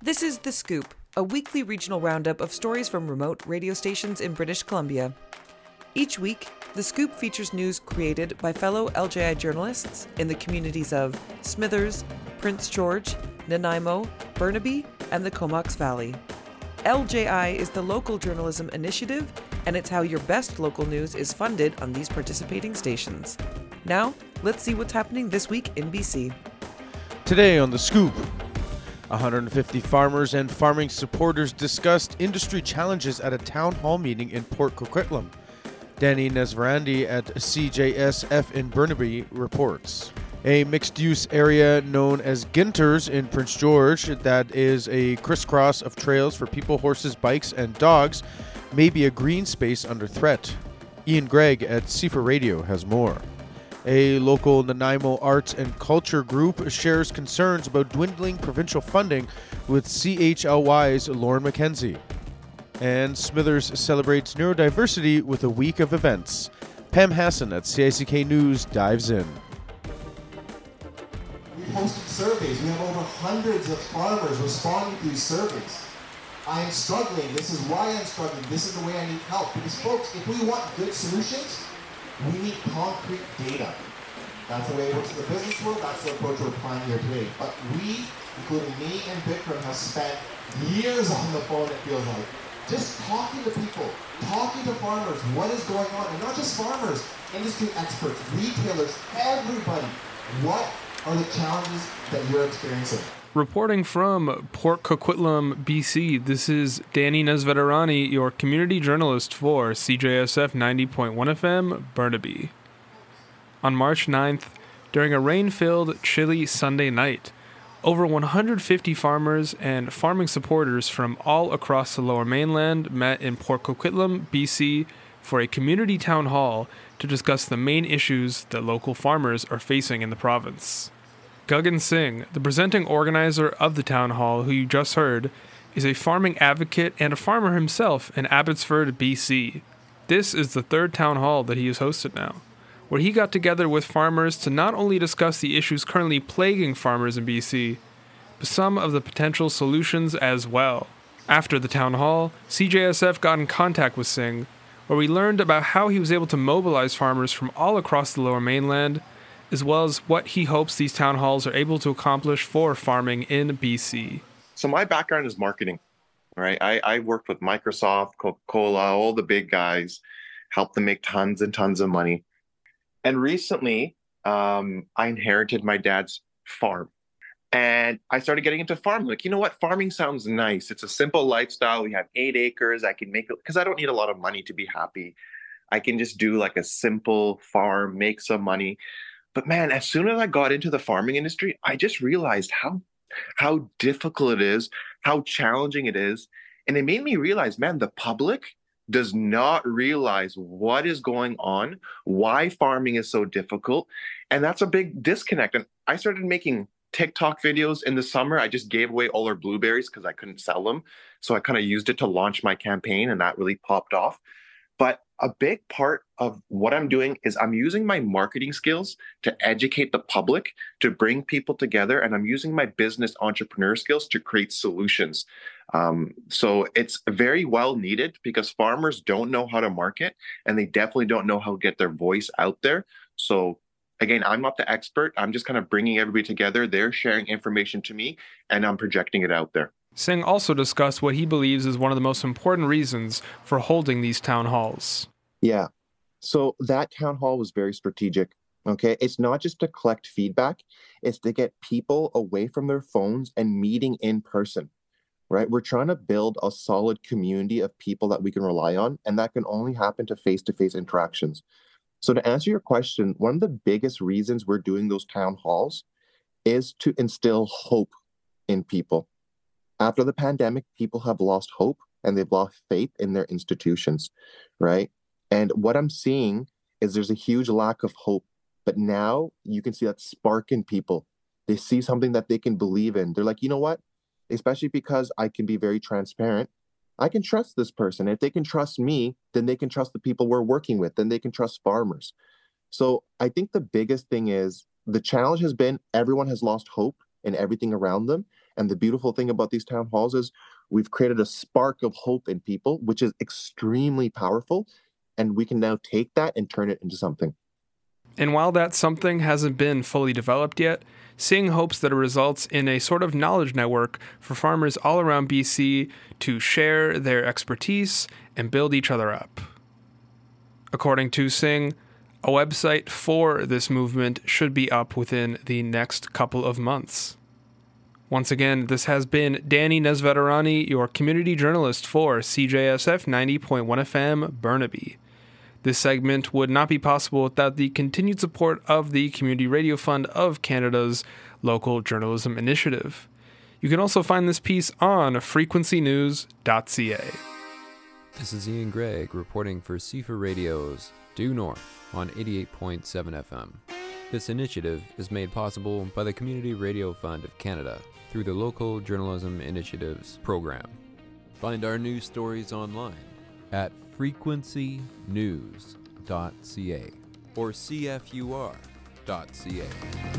This is The Scoop, a weekly regional roundup of stories from remote radio stations in British Columbia. Each week, The Scoop features news created by fellow LJI journalists in the communities of Smithers, Prince George, Nanaimo, Burnaby, and the Comox Valley. LJI is the local journalism initiative, and it's how your best local news is funded on these participating stations. Now, let's see what's happening this week in BC. Today on The Scoop, 150 farmers and farming supporters discussed industry challenges at a town hall meeting in Port Coquitlam. Danny Nesvarandi at CJSF in Burnaby reports. A mixed-use area known as Ginters in Prince George that is a crisscross of trails for people, horses, bikes, and dogs may be a green space under threat. Ian Gregg at C4 Radio has more. A local Nanaimo arts and culture group shares concerns about dwindling provincial funding with CHLY's Lauren McKenzie. And Smithers celebrates neurodiversity with a week of events. Pam Hassan at CICK News dives in. We hosted surveys. We have over hundreds of farmers responding to these surveys. I am struggling. This is why I'm struggling. This is the way I need help. Because folks, if we want good solutions, we need concrete data. That's the way it works in the business world. That's the approach we're applying here today. But we, including me and Bikram, have spent years on the phone, it feels like, just talking to people, talking to farmers, what is going on, and not just farmers, industry experts, retailers, everybody. What are the challenges that you're experiencing? Reporting from Port Coquitlam, BC, this is Danny Nesvarandi, your community journalist for CJSF 90.1 FM, Burnaby. On March 9th, during a rain-filled, chilly Sunday night, over 150 farmers and farming supporters from all across the Lower Mainland met in Port Coquitlam, BC, for a community town hall to discuss the main issues that local farmers are facing in the province. Gagan Singh, the presenting organizer of the town hall who you just heard, is a farming advocate and a farmer himself in Abbotsford, BC. This is the third town hall that he has hosted now, where he got together with farmers to not only discuss the issues currently plaguing farmers in BC, but some of the potential solutions as well. After the town hall, CJSF got in contact with Singh, where we learned about how he was able to mobilize farmers from all across the Lower Mainland, as well as what he hopes these town halls are able to accomplish for farming in BC. So my background is marketing, right? I worked with Microsoft, Coca-Cola, all the big guys, helped them make tons and tons of money. And recently, I inherited my dad's farm. And I started getting into farming. Like, you know what? Farming sounds nice. It's a simple lifestyle. We have 8 acres. I can make it because I don't need a lot of money to be happy. I can just do like a simple farm, make some money. But man, as soon as I got into the farming industry, I just realized how difficult it is, how challenging it is. And it made me realize, man, the public does not realize what is going on, why farming is so difficult. And that's a big disconnect. And I started making TikTok videos in the summer. I just gave away all our blueberries because I couldn't sell them. So I kind of used it to launch my campaign, and that really popped off. But a big part of what I'm doing is I'm using my marketing skills to educate the public, to bring people together, and I'm using my business entrepreneur skills to create solutions. So it's very well needed because farmers don't know how to market, and they definitely don't know how to get their voice out there. So again, I'm not the expert. I'm just kind of bringing everybody together. They're sharing information to me, and I'm projecting it out there. Singh also discussed what he believes is one of the most important reasons for holding these town halls. Yeah. So that town hall was very strategic. Okay. It's not just to collect feedback. It's to get people away from their phones and meeting in person, right? We're trying to build a solid community of people that we can rely on. And that can only happen to face-to-face interactions. So to answer your question, one of the biggest reasons we're doing those town halls is to instill hope in people. After the pandemic, people have lost hope and they've lost faith in their institutions, right? And what I'm seeing is there's a huge lack of hope. But now you can see that spark in people. They see something that they can believe in. They're like, you know what? Especially because I can be very transparent. I can trust this person. If they can trust me, then they can trust the people we're working with. Then they can trust farmers. So I think the biggest thing is the challenge has been everyone has lost hope in everything around them. And the beautiful thing about these town halls is we've created a spark of hope in people, which is extremely powerful. And we can now take that and turn it into something. And while that something hasn't been fully developed yet, Sing hopes that it results in a sort of knowledge network for farmers all around BC to share their expertise and build each other up. According to Sing, a website for this movement should be up within the next couple of months. Once again, this has been Danny Nesveterani, your community journalist for CJSF 90.1 FM Burnaby. This segment would not be possible without the continued support of the Community Radio Fund of Canada's Local Journalism Initiative. You can also find this piece on frequencynews.ca. This is Ian Gregg reporting for CFA Radio's Due North on 88.7 FM. This initiative is made possible by the Community Radio Fund of Canada through the Local Journalism Initiatives program. Find our news stories online at frequencynews.ca or cfur.ca.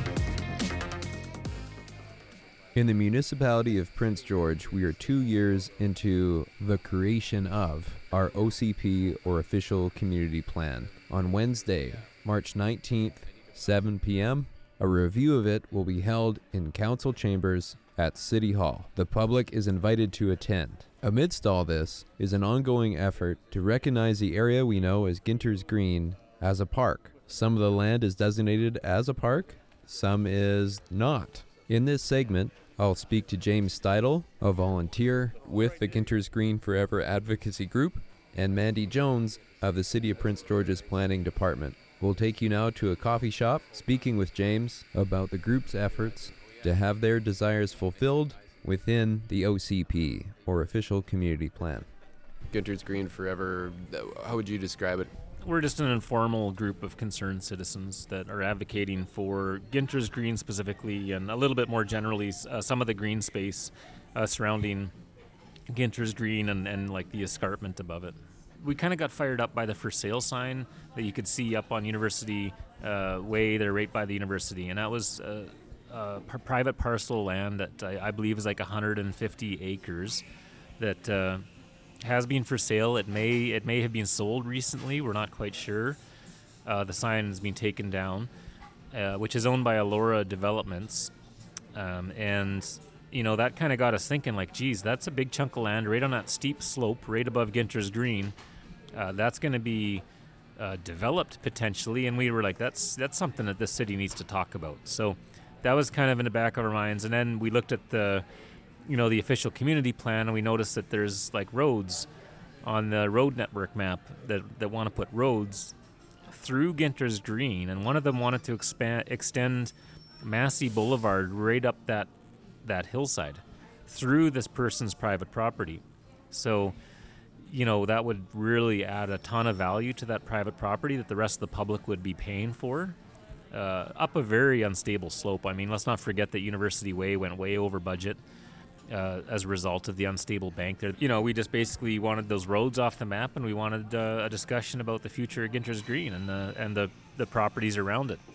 In the municipality of Prince George, we are 2 years into the creation of our OCP, or Official Community Plan. On Wednesday, March 19th, 7 p.m., a review of it will be held in council chambers at City Hall. The public is invited to attend. Amidst all this is an ongoing effort to recognize the area we know as Ginter's Green as a park. Some of the land is designated as a park, some is not. In this segment, I'll speak to James Steidel, a volunteer with the Ginter's Green Forever Advocacy Group, and Mandy Jones of the City of Prince George's Planning Department. We'll take you now to a coffee shop, speaking with James about the group's efforts to have their desires fulfilled within the OCP, or Official Community Plan. Ginter's Green Forever, how would you describe it? We're just an informal group of concerned citizens that are advocating for Ginter's Green specifically, and a little bit more generally some of the green space surrounding Ginter's Green and like the escarpment above it. We kind of got fired up by the for sale sign that you could see up on University Way there right by the university, and that was private parcel land that I believe is like 150 acres that has been for sale. It may have been sold recently. We're not quite sure. The sign has been taken down, which is owned by Alora Developments, and you know that kind of got us thinking. Like, geez, that's a big chunk of land right on that steep slope, right above Ginter's Green. That's going to be developed potentially, and we were like, that's something that this city needs to talk about. So that was kind of in the back of our minds. And then we looked at the official community plan, and we noticed that there's like roads on the road network map that want to put roads through Ginter's Green, and one of them wanted to extend Massey Boulevard right up that hillside through this person's private property. So, you know, that would really add a ton of value to that private property that the rest of the public would be paying for. Up a very unstable slope. I mean, let's not forget that University Way went way over budget as a result of the unstable bank there. You know, we just basically wanted those roads off the map, and we wanted a discussion about the future of Ginter's Green and the properties around it.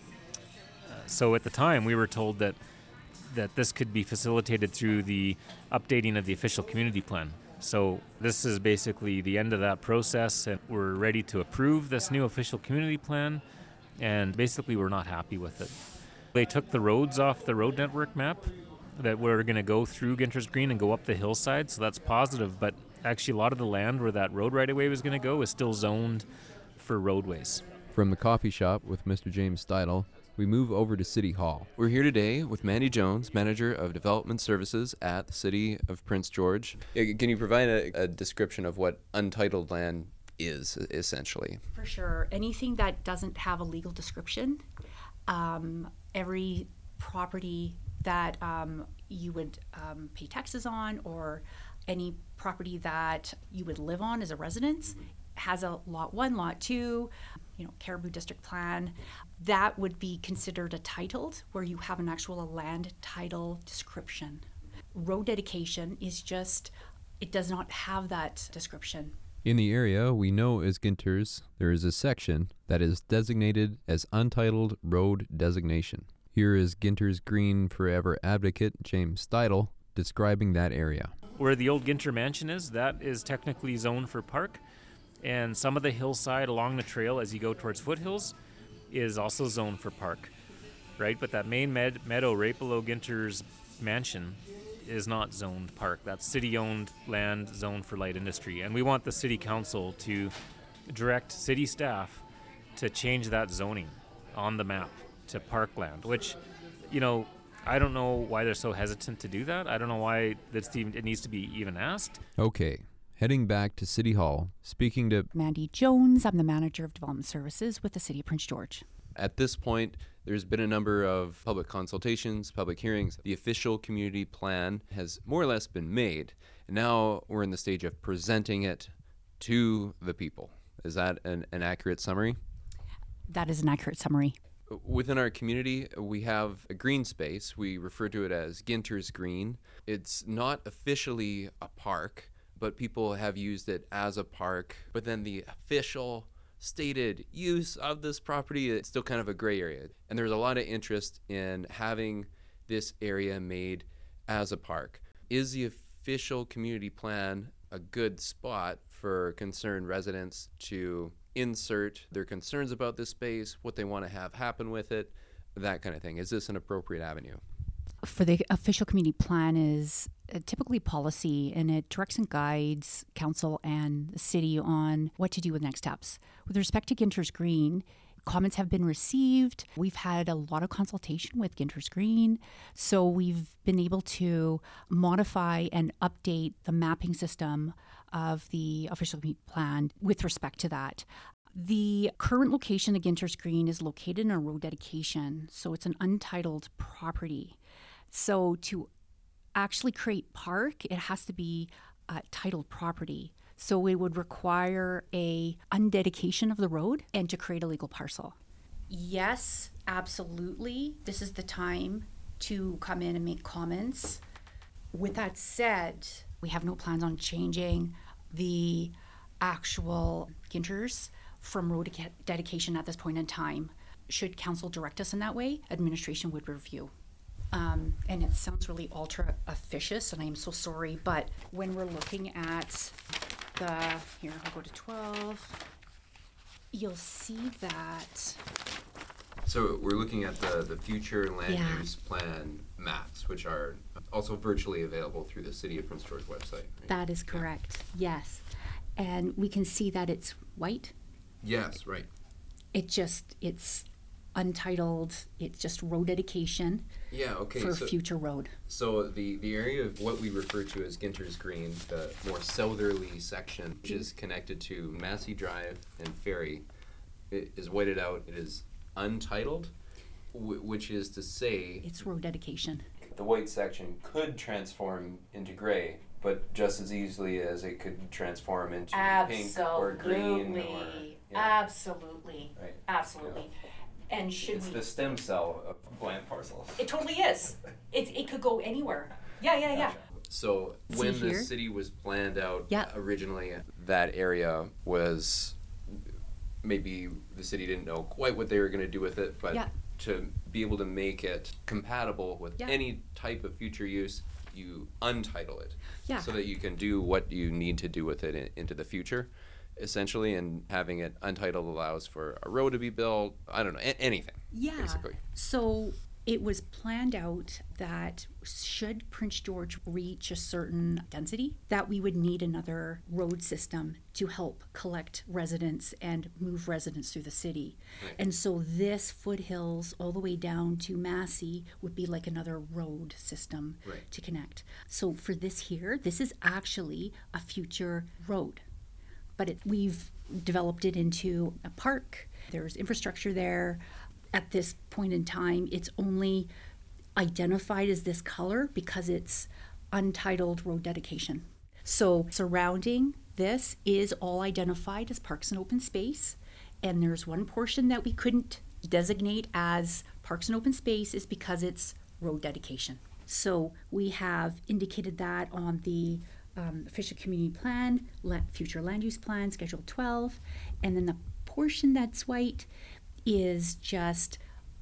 So at the time, we were told that this could be facilitated through the updating of the official community plan. So this is basically the end of that process, and we're ready to approve this new official community plan. And basically we're not happy with it. They took the roads off the road network map that were going to go through Ginter's Green and go up the hillside, so that's positive, but actually a lot of the land where that road right-of-way was going to go is still zoned for roadways. From the coffee shop with Mr. James Steidel, we move over to City Hall. We're here today with Mandy Jones, Manager of Development Services at the City of Prince George. Can you provide a description of what untitled land is, essentially? For sure. Anything that doesn't have a legal description, every property that you would pay taxes on, or any property that you would live on as a residence, has a Lot 1, Lot 2, Caribou District Plan, that would be considered a titled, where you have an actual land title description. Road dedication is just, it does not have that description. In the area we know as Ginter's, there is a section that is designated as Untitled Road Designation. Here is Ginter's Green Forever advocate James Steidel describing that area. Where the old Ginter Mansion is, that is technically zoned for park. And some of the hillside along the trail as you go towards Foothills is also zoned for park, right? But that main meadow right below Ginter's mansion is not zoned park. That's city-owned land zoned for light industry. And we want the city council to direct city staff to change that zoning on the map to parkland, which, you know, I don't know why they're so hesitant to do that. I don't know why it needs to be even asked. Okay, heading back to City Hall, speaking to Mandy Jones, I'm the manager of development services with the City of Prince George. At this point, there's been a number of public consultations, public hearings. The official community plan has more or less been made. And now we're in the stage of presenting it to the people. Is that an accurate summary? That is an accurate summary. Within our community, we have a green space. We refer to it as Ginter's Green. It's not officially a park, but people have used it as a park. But then the official stated use of this property, it's still kind of a gray area. And there's a lot of interest in having this area made as a park. Is the official community plan a good spot for concerned residents to insert their concerns about this space, what they want to have happen with it, that kind of thing? Is this an appropriate avenue? For the official community plan is typically policy, and it directs and guides council and the city on what to do with next steps. With respect to Ginter's Green, comments have been received. We've had a lot of consultation with Ginter's Green, so we've been able to modify and update the mapping system of the official community plan with respect to that. The current location of Ginter's Green is located in a road dedication, so it's an untitled property. So to actually create park, it has to be a titled property. So it would require a undedication of the road and to create a legal parcel. Yes, absolutely. This is the time to come in and make comments. With that said, we have no plans on changing the actual Ginters from road dedication at this point in time. Should council direct us in that way, administration would review. And it sounds really ultra officious, and I am so sorry, but when we're looking at here, I'll go to 12, you'll see that. So we're looking at the future land use plan maps, which are also virtually available through the City of Prince George website. Right? That is correct, yes. And we can see that it's white. Yes, right. It's untitled, it's just road dedication for future road. So the area of what we refer to as Ginter's Green, the more southerly section, which is connected to Massey Drive and Ferry, it is whited out. It is untitled, which is to say... It's road dedication. The white section could transform into gray, but just as easily as it could transform into pink or green. Absolutely. Right. Absolutely. Yeah. And it's the stem cell of bland parcels. It totally is. It could go anywhere. Yeah. Gotcha. So when the city was planned out originally, that area was, maybe the city didn't know quite what they were going to do with it, but to be able to make it compatible with any type of future use, you untitle it so that you can do what you need to do with it into the future. Essentially, and having it untitled allows for a road to be built, I don't know, anything, basically. So it was planned out that should Prince George reach a certain density, that we would need another road system to help collect residents and move residents through the city. Right. And so this Foothills all the way down to Massey would be like another road system to connect. So for this here, this is actually a future road. But we've developed it into a park. There's infrastructure there. At this point in time, it's only identified as this color because it's untitled road dedication. So surrounding this is all identified as parks and open space. And there's one portion that we couldn't designate as parks and open space is because it's road dedication. So we have indicated that on the official community plan, future land use plan, Schedule 12, and then the portion that's white is just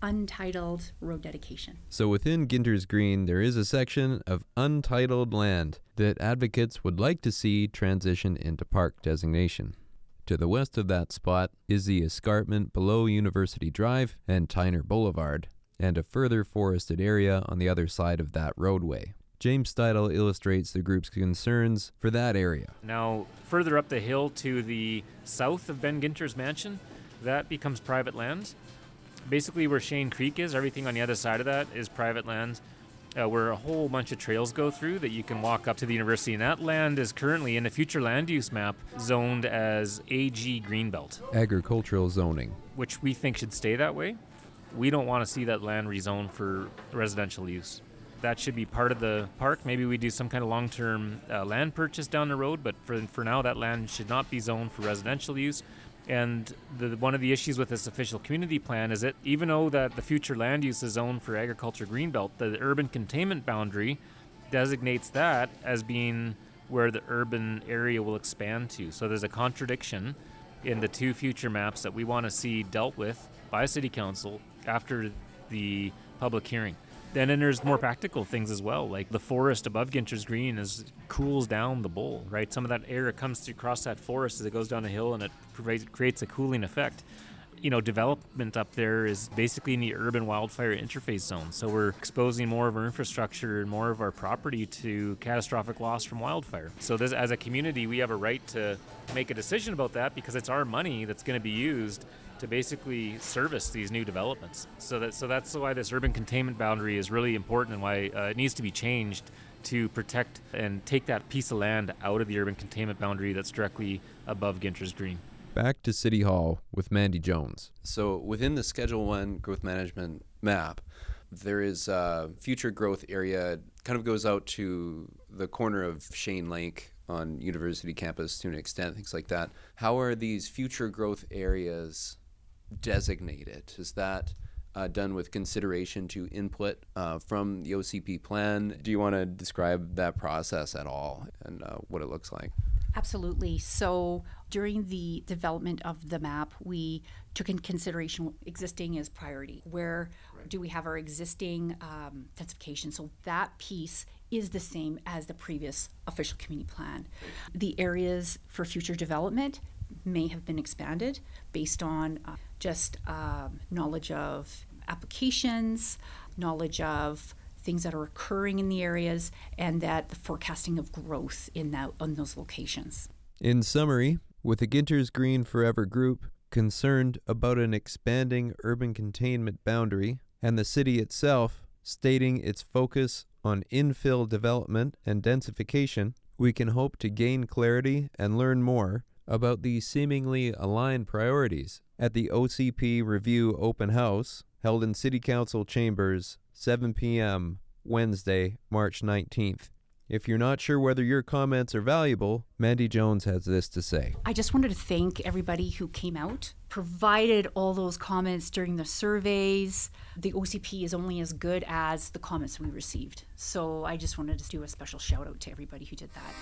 untitled road dedication. So within Ginter's Green, there is a section of untitled land that advocates would like to see transition into park designation. To the west of that spot is the escarpment below University Drive and Tyner Boulevard, and a further forested area on the other side of that roadway. James Steidel illustrates the group's concerns for that area. Now, further up the hill to the south of Ben Ginter's mansion, that becomes private land. Basically, where Shane Creek is, everything on the other side of that is private land, where a whole bunch of trails go through that you can walk up to the university. And that land is currently, in the future land use map, zoned as AG Greenbelt. Agricultural zoning. Which we think should stay that way. We don't want to see that land rezoned for residential use. That should be part of the park. Maybe we do some kind of long-term land purchase down the road, but for now, that land should not be zoned for residential use. And one of the issues with this official community plan is that even though that the future land use is zoned for agriculture greenbelt, the urban containment boundary designates that as being where the urban area will expand to. So there's a contradiction in the two future maps that we want to see dealt with by City Council after the public hearing. And then there's more practical things as well, like the forest above Ginter's Green cools down the bowl, right? Some of that air comes across that forest as it goes down the hill, and it creates a cooling effect. You know, development up there is basically in the urban wildfire interface zone, so we're exposing more of our infrastructure and more of our property to catastrophic loss from wildfire. So this, as a community, we have a right to make a decision about that because it's our money that's going to be used to basically service these new developments. So that's why this urban containment boundary is really important and why it needs to be changed to protect and take that piece of land out of the urban containment boundary that's directly above Ginter's Green. Back to City Hall with Mandy Jones. So within the Schedule 1 growth management map, there is a future growth area, kind of goes out to the corner of Shane Lake on University campus to an extent, things like that. How are these future growth areas designated? Is that done with consideration to input from the OCP plan? Do you want to describe that process at all and what it looks like? Absolutely. So during the development of the map, we took in consideration existing as priority. Where do we have our existing densification? So that piece is the same as the previous official community plan. The areas for future development may have been expanded based on just knowledge of applications, knowledge of things that are occurring in the areas, and that the forecasting of growth on those locations. In summary, with the Ginter's Green Forever group concerned about an expanding urban containment boundary, and the city itself stating its focus on infill development and densification, we can hope to gain clarity and learn more about these seemingly aligned priorities at the OCP Review Open House held in City Council Chambers, 7 p.m., Wednesday, March 19th. If you're not sure whether your comments are valuable, Mandy Jones has this to say. I just wanted to thank everybody who came out, provided all those comments during the surveys. The OCP is only as good as the comments we received. So I just wanted to do a special shout out to everybody who did that.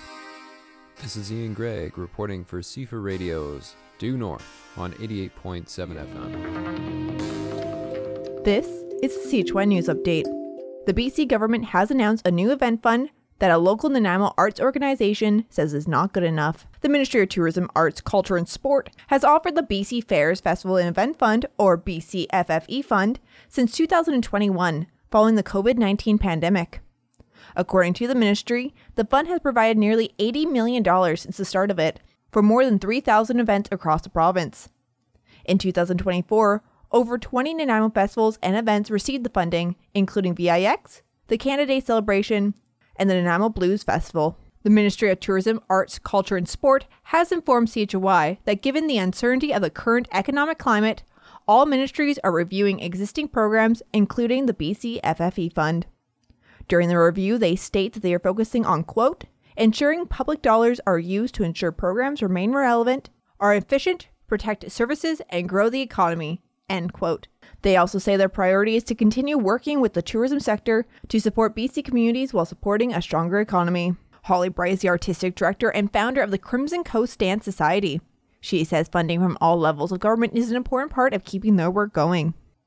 This is Ian Gregg reporting for CFA Radio's Due North on 88.7 FM. This is the CHY News Update. The BC government has announced a new event fund that a local Nanaimo arts organization says is not good enough. The Ministry of Tourism, Arts, Culture and Sport has offered the BC Fairs Festival and Event Fund, or BCFFE Fund, since 2021, following the COVID-19 pandemic. According to the ministry, the fund has provided nearly $80 million since the start of it for more than 3,000 events across the province. In 2024, over 20 Nanaimo festivals and events received the funding, including VIX, the Canada Day Celebration, and the Nanaimo Blues Festival. The Ministry of Tourism, Arts, Culture and Sport has informed CHY that given the uncertainty of the current economic climate, all ministries are reviewing existing programs, including the BCFFE Fund. During the review, they state that they are focusing on, quote, ensuring public dollars are used to ensure programs remain relevant, are efficient, protect services, and grow the economy, end quote. They also say their priority is to continue working with the tourism sector to support BC communities while supporting a stronger economy. Holly Bright is the artistic director and founder of the Crimson Coast Dance Society. She says funding from all levels of government is an important part of keeping their work going.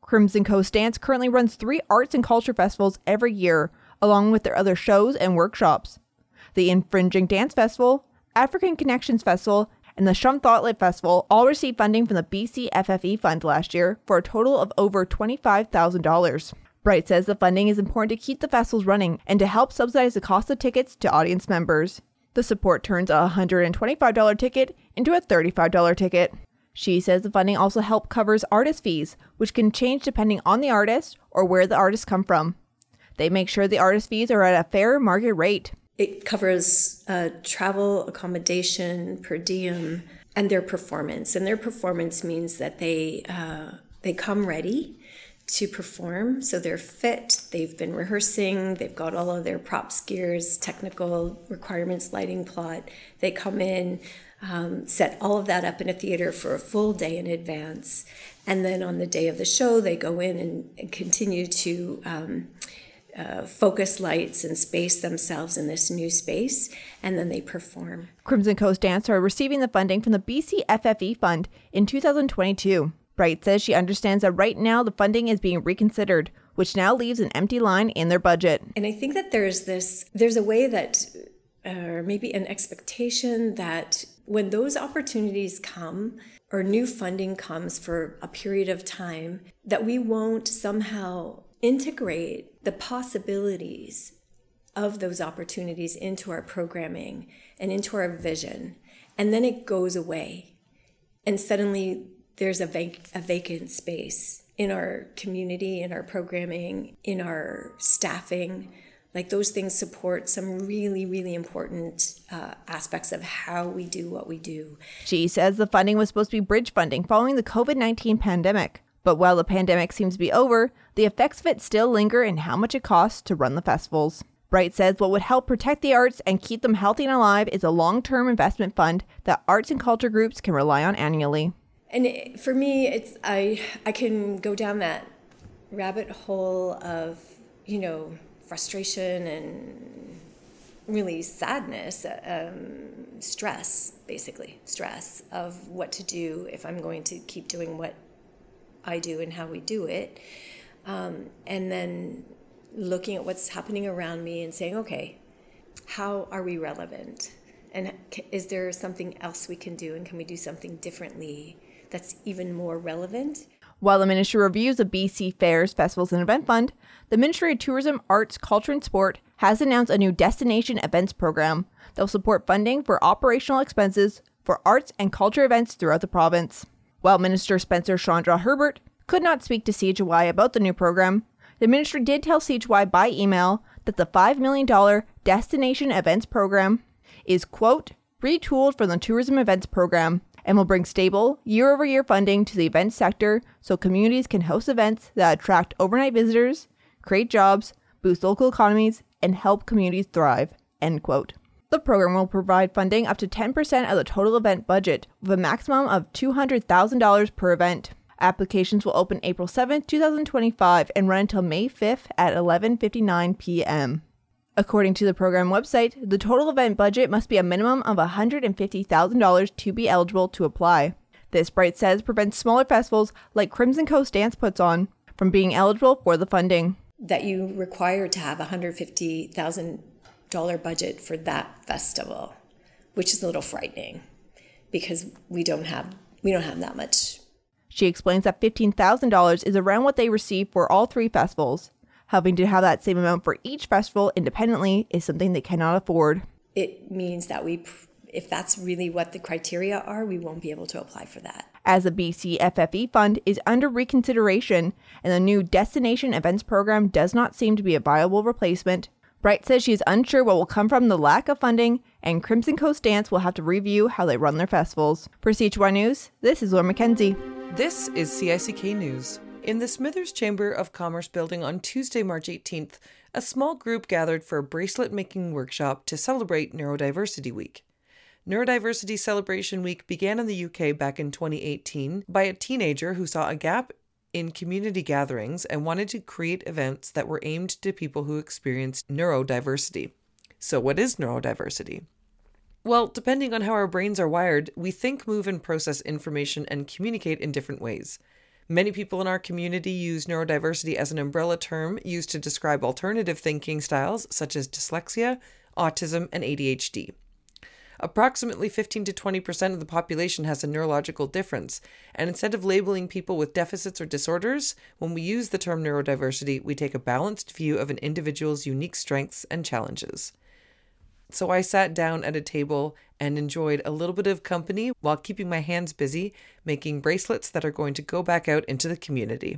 Crimson Coast Dance currently runs 3 arts and culture festivals every year, along with their other shows and workshops. The Infringing Dance Festival, African Connections Festival, and the Shum Thoughtlit Festival all received funding from the BC FFE Fund last year for a total of over $25,000. Bright says the funding is important to keep the festivals running and to help subsidize the cost of tickets to audience members. The support turns a $125 ticket into a $35 ticket. She says the funding also helps covers artist fees, which can change depending on the artist or where the artists come from. They make sure the artist fees are at a fair market rate. It covers travel, accommodation, per diem, and their performance. And their performance means that they come ready to perform. So they're fit, they've been rehearsing, they've got all of their props, gears, technical requirements, lighting plot. They come in, set all of that up in a theater for a full day in advance. And then on the day of the show, they go in and continue to focus lights and space themselves in this new space, and then they perform. Crimson Coast Dance are receiving the funding from the BC FFE Fund in 2022. Bright says she understands that right now the funding is being reconsidered, which now leaves an empty line in their budget. And I think that there's a way that, or maybe an expectation that when those opportunities come, or new funding comes for a period of time, that we won't somehow integrate the possibilities of those opportunities into our programming and into our vision. And then it goes away. And suddenly there's a vacant space in our community, in our programming, in our staffing. Like, those things support some really, really important aspects of how we do what we do. She says the funding was supposed to be bridge funding following the COVID-19 pandemic. But while the pandemic seems to be over, the effects of it still linger in how much it costs to run the festivals. Bright says what would help protect the arts and keep them healthy and alive is a long-term investment fund that arts and culture groups can rely on annually. And for me, I can go down that rabbit hole of, frustration and really sadness, stress of what to do if I'm going to keep doing what I do and how we do it. And then looking at what's happening around me and saying, okay, how are we relevant? And is there something else we can do? And can we do something differently that's even more relevant? While the ministry reviews the BC Fairs, Festivals and Event Fund, the Ministry of Tourism, Arts, Culture and Sport has announced a new destination events program that will support funding for operational expenses for arts and culture events throughout the province. While Minister Spencer Chandra Herbert could not speak to CHY about the new program, the ministry did tell CHY by email that the $5 million destination events program is, quote, retooled from the tourism events program and will bring stable, year-over-year funding to the events sector so communities can host events that attract overnight visitors, create jobs, boost local economies, and help communities thrive, end quote. The program will provide funding up to 10% of the total event budget, with a maximum of $200,000 per event. Applications will open April 7, 2025 and run until May 5th at 11:59 p.m. According to the program website, the total event budget must be a minimum of $150,000 to be eligible to apply. This, Bright says, prevents smaller festivals like Crimson Coast Dance puts on from being eligible for the funding. That you require to have $150,000 budget for that festival, which is a little frightening because we don't have that much. She explains that $15,000 is around what they receive for all 3 festivals. Having to have that same amount for each festival independently is something they cannot afford. It means that if that's really what the criteria are, we won't be able to apply for that. As the BC FFE Fund is under reconsideration and the new Destination Events Program does not seem to be a viable replacement, Bright says she is unsure what will come from the lack of funding, and Crimson Coast Dance will have to review how they run their festivals. For CHY News, this is Laura McKenzie. This is CICK News. In the Smithers Chamber of Commerce building on Tuesday, March 18th, a small group gathered for a bracelet-making workshop to celebrate Neurodiversity Week. Neurodiversity Celebration Week began in the UK back in 2018 by a teenager who saw a gap in community gatherings and wanted to create events that were aimed to people who experienced neurodiversity. So what is neurodiversity? Well, depending on how our brains are wired, we think, move, and process information and communicate in different ways. Many people in our community use neurodiversity as an umbrella term used to describe alternative thinking styles such as dyslexia, autism, and ADHD. Approximately 15 to 20% of the population has a neurological difference, and instead of labeling people with deficits or disorders, when we use the term neurodiversity, we take a balanced view of an individual's unique strengths and challenges. So I sat down at a table and enjoyed a little bit of company while keeping my hands busy making bracelets that are going to go back out into the community.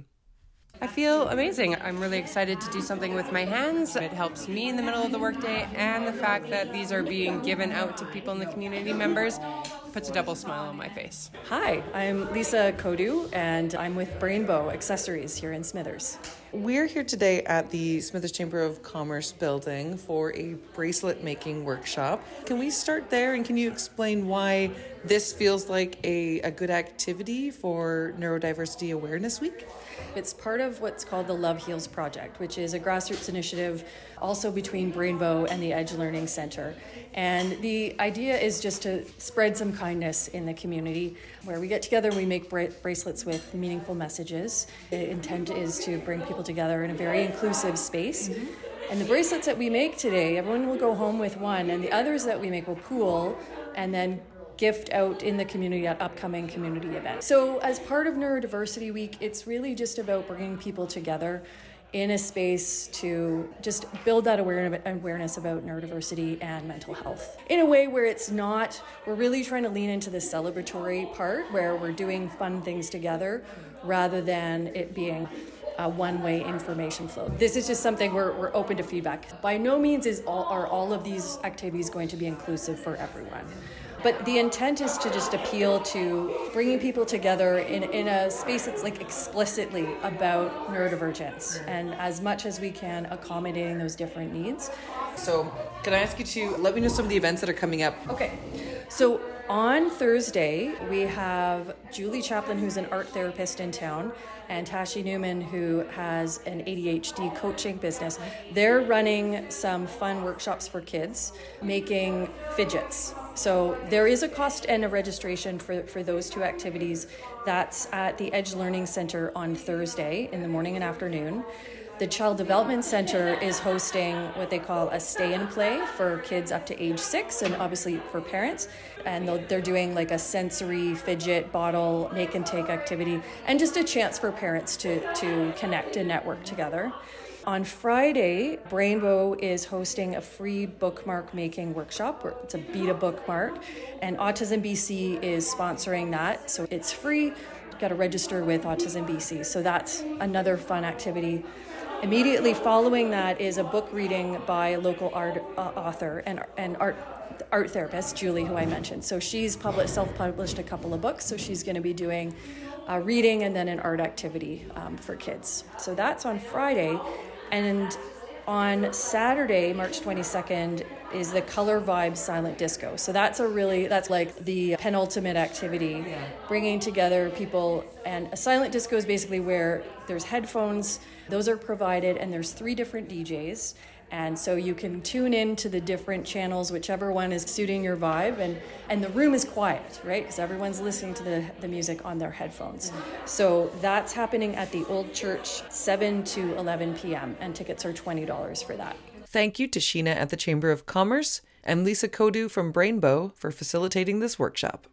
I feel amazing. I'm really excited to do something with my hands. It helps me in the middle of the workday, and the fact that these are being given out to people in the community members puts a double smile on my face. Hi, I'm Lisa Kodu, and I'm with Brainbow Accessories here in Smithers. We're here today at the Smithers Chamber of Commerce building for a bracelet making workshop. Can we start there, and can you explain why this feels like a good activity for Neurodiversity Awareness Week? It's part of what's called the Love Heals Project, which is a grassroots initiative also between Brainbow and the Edge Learning Center. And the idea is just to spread some kindness in the community, where we get together and we make bracelets with meaningful messages. The intent is to bring people together in a very inclusive space. And the bracelets that we make today, everyone will go home with one, and the others that we make will pool and then gift out in the community at upcoming community events. So as part of Neurodiversity Week, it's really just about bringing people together in a space to just build that awareness about neurodiversity and mental health. In a way where it's not, we're really trying to lean into the celebratory part where we're doing fun things together rather than it being a one-way information flow. This is just something we're open to feedback. By no means are all of these activities going to be inclusive for everyone. But the intent is to just appeal to bringing people together in a space that's like explicitly about neurodivergence and as much as we can accommodating those different needs. So can I ask you to let me know some of the events that are coming up? Okay. So on Thursday, we have Julie Chaplin, who's an art therapist in town, and Tashi Newman, who has an ADHD coaching business. They're running some fun workshops for kids, making fidgets. So there is a cost and a registration for those two activities. That's at the Edge Learning Center on Thursday in the morning and afternoon. The Child Development Center is hosting what they call a stay and play for kids up to age 6 and obviously for parents. And they're doing like a sensory fidget bottle make and take activity and just a chance for parents to connect and network together. On Friday, Brainbow is hosting a free bookmark making workshop. It's a beta bookmark, and Autism BC is sponsoring that, so it's free. You've got to register with Autism BC, so that's another fun activity. Immediately following that is a book reading by a local art author and art therapist, Julie, who I mentioned. So she's self-published a couple of books, so she's going to be doing a reading and then an art activity for kids. So that's on Friday. And on Saturday, March 22nd, is the Color Vibe Silent Disco. So that's like the penultimate activity, bringing together people. And a silent disco is basically where there's headphones, those are provided, and there's 3 different DJs. And so you can tune in to the different channels, whichever one is suiting your vibe. And the room is quiet, right? Because everyone's listening to the music on their headphones. So that's happening at the Old Church, 7 to 11 p.m. And tickets are $20 for that. Thank you to Sheena at the Chamber of Commerce and Lisa Kodu from Brainbow for facilitating this workshop.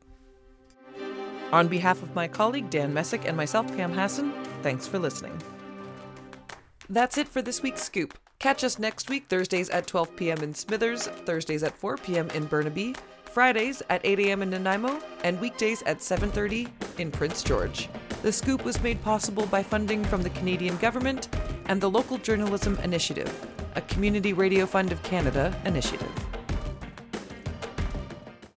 On behalf of my colleague Dan Messick and myself, Pam Hassan, thanks for listening. That's it for this week's Scoop. Catch us next week, Thursdays at 12 p.m. in Smithers, Thursdays at 4 p.m. in Burnaby, Fridays at 8 a.m. in Nanaimo, and weekdays at 7:30 in Prince George. The Scoop was made possible by funding from the Canadian government and the Local Journalism Initiative, a Community Radio Fund of Canada initiative.